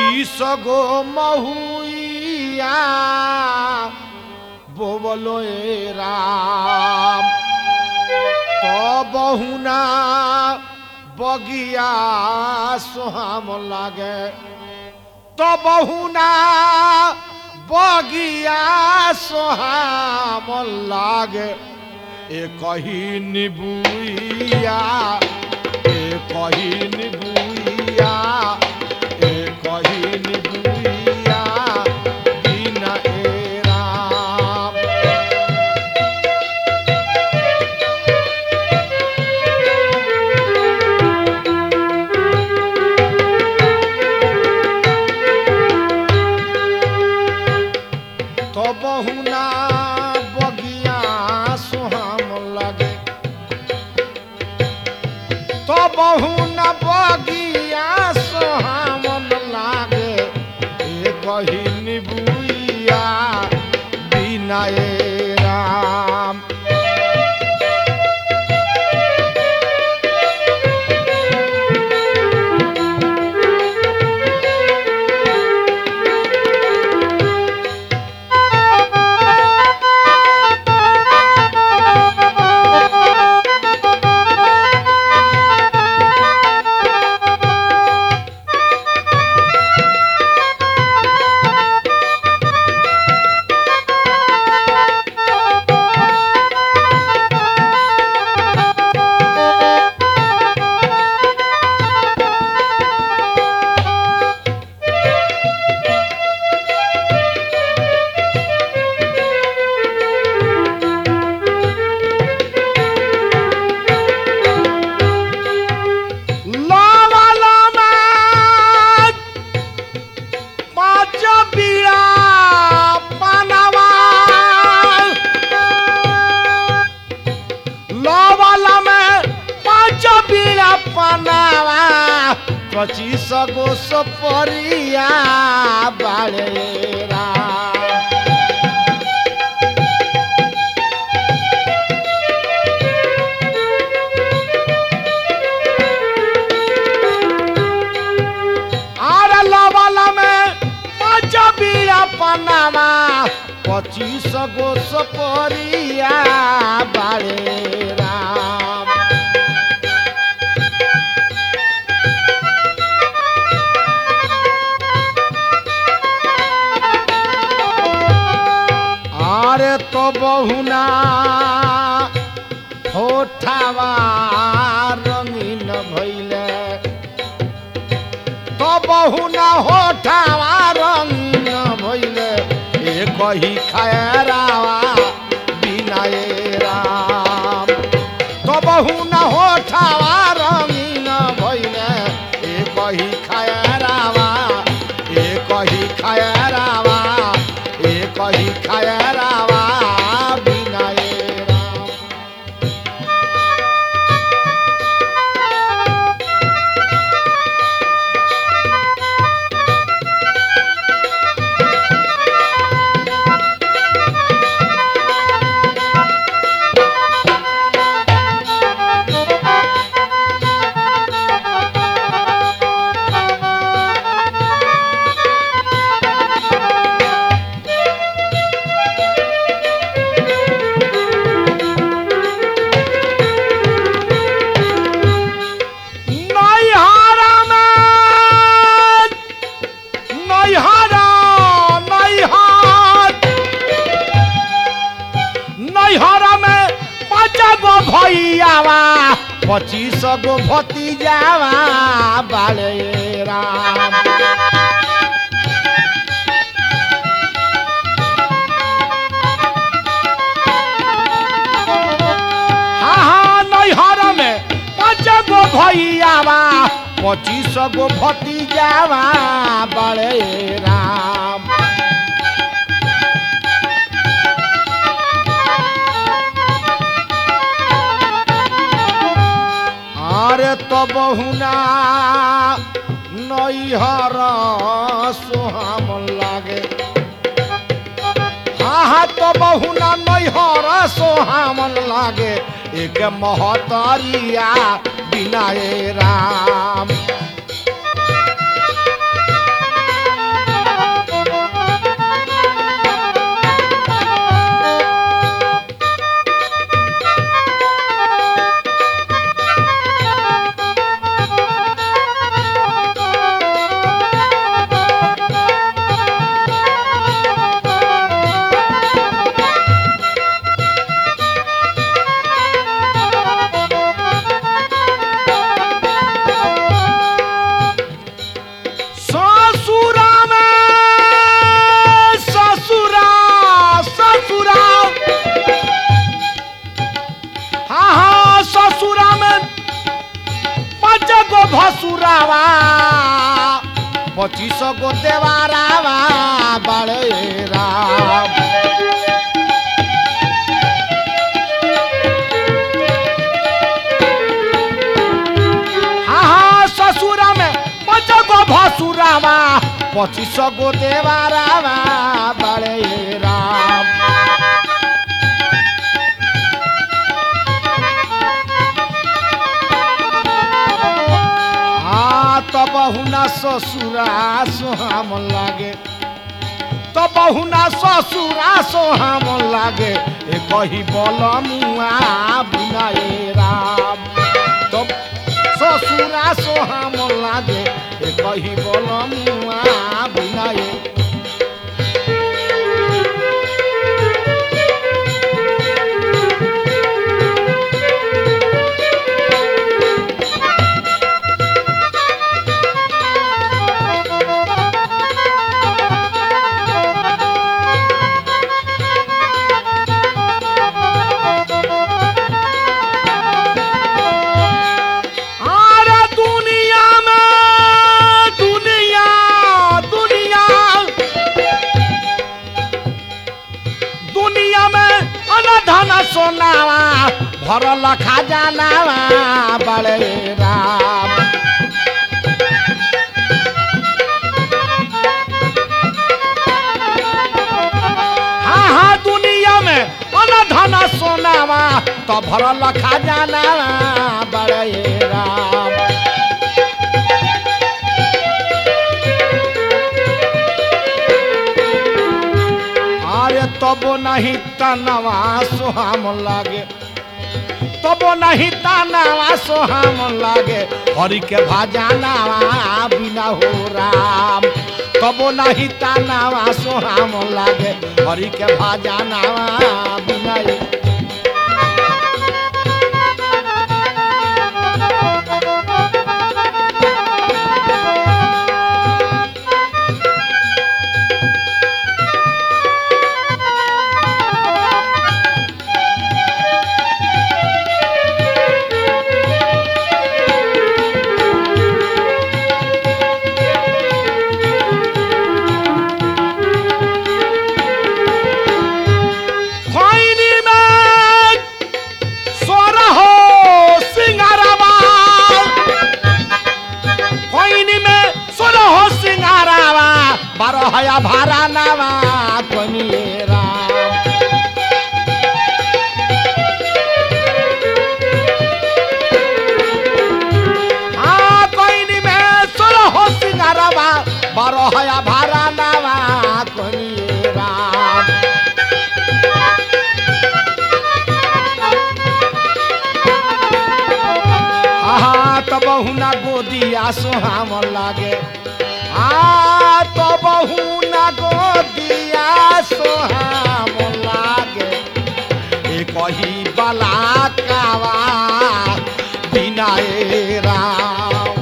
25 गो महुइया बोबलो ए राम तो बहुना बगिया सोहाम लागे तो बहुना बगिया सोहाम लागे एक ही निबुइया एक ही निबुइया एक ही निबुइया बिना ए राम तो बहुना बगिया सोहाम लगे तो बहुना बगिया सोहाम लागे एक ही निबुइया बिना ए राम पच्चीस गो सपरिया बाड़े राम आर लवाला में पाँच बीड़ा पनावा 25 गो सपरिया बाड़े राम अरे तो बहुना होठावा रंगीन भइले तो बहुना होठावा रंगीन भइले एक ही खैरावा बिना ए राम तो बहुना होठावा रंगीन भइले एक ही खैरावा एक ही खैरावा एक ही खैरावा बिना ए राम नैहरा में 5 गो भैयावा 25 गो भतीजावा बाले राम हाँ नैहरा में 5 गो भैयावा 25 गो भतीजावा बाले राम अरे तो बहुना नैहर सोहाम लागे हाँ तो बहुना नैहर सोहाम लागे एक महतरिया बिना ए राम ससुरावा 25 गो देवारावा बड़े राम हाँ ससुरा में 5 गो भसुरावा 25 गो देवारावा बड़े राम तो बहुना ससुरा सोहाम लागे तो बहुना ससुरा सोहाम लागे ए कही बोल मुआ बिनाए राम तो ससुरा सोहाम लागे ए कही बोल मुआ बिनाए सोनावा भरल खजानावा बड़े राम हाँ हाँ दुनिया में अनधन सोनावा तो भरल खजानावा बड़े राम अरे तब नहीं तनवा सोहाम लागे तब नहीं तनवा सोहाम लागे हरि के भजनावा बिना हो राम तब नहीं तनवा सोहाम लागे हरि के भजनावा बिना हया भारा नावा कनिए राम हाँ कोइनी में 16 सिंगारवा 12 हया भारा नावा कनिए राम हाँ तब हुना गोदिया सोहाम लागे तो बहुना गोदिया सोहाम लागे ए कही बला कावा बिनाए राम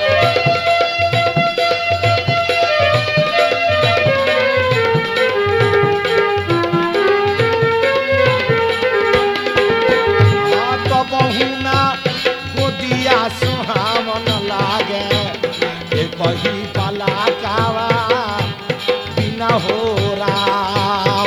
तो बहुना गोदिया सोहाम लागे ए कही बला कावा बिना हो राम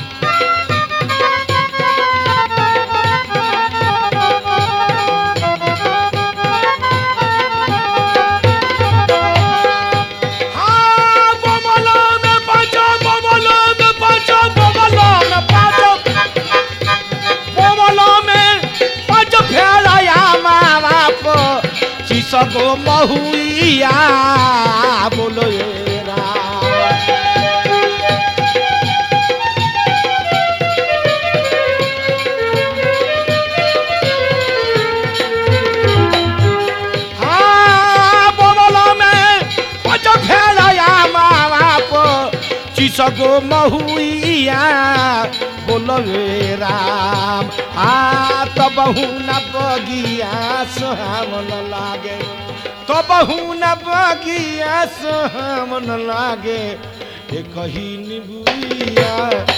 हाँ बमलो में पाँचो बमलो में पाँचो बमलो में पाँचो बमलो में पाँचो फेराया माँ बाप चिसको महुइया बोलो ये राम हाँ बोलो में पाँच फेराया माँ बाप चिसको महुइया बोलो ये राम तो बहुना बगिया सोहाम लागे तो बहुना बगिया सोहाम लागे ए कही निबुइया